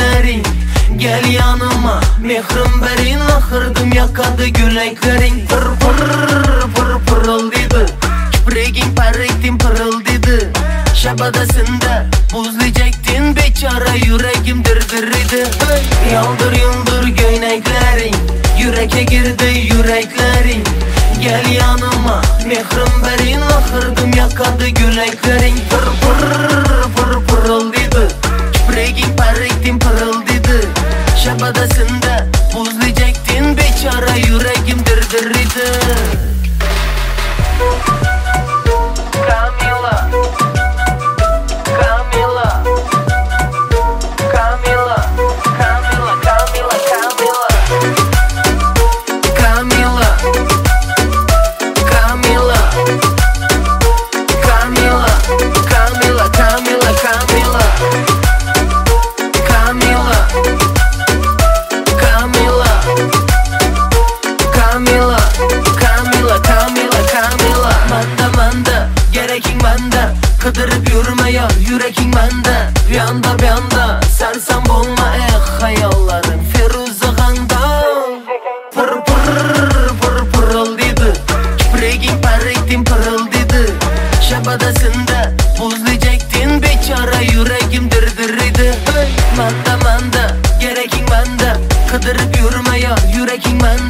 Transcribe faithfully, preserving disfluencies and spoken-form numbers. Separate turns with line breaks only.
yüreklerin. Gel yanıma mehrim verin, ahırdım yakadı güleklerin. Pır pır pır pırıldıydı, kiprigin pariktin pırıldıydı. Şabadasında buzlayacaktın beçara, yüreğim dırdırıydı. Yaldır yıldır göyneklerin, yüreke girdi yüreklerin. Gel yanıma mehrim verin, ahırdım yakadı güleklerin. Pır pır pır pırıldıydı, kiprigin pariktin pırıldıydı. Şabadasında buzlayacaktın beçara, yüreğim dırdırıydı. Camila, Camila, Camila, Camila, Camila, Camila, Camila, Camila, Camila, Camila, Camila, Camila, Camila, Camila, Camila, Camila, Camila, Camila. Manda manda gerekin bende, kıdırıp yürüme ya yürekin bende. Bir anda bir anda sersem bulma eh hayallerim Firuze Kanda. Pır pır pır pırıldıydı, kiprigin pariktin pırıldıydı. Şabadasında buzlayacaktın beçara, yüreğim dırdırıydı. Manda manda gerekin bende, kıdırıp yürüme ya yürekin bende.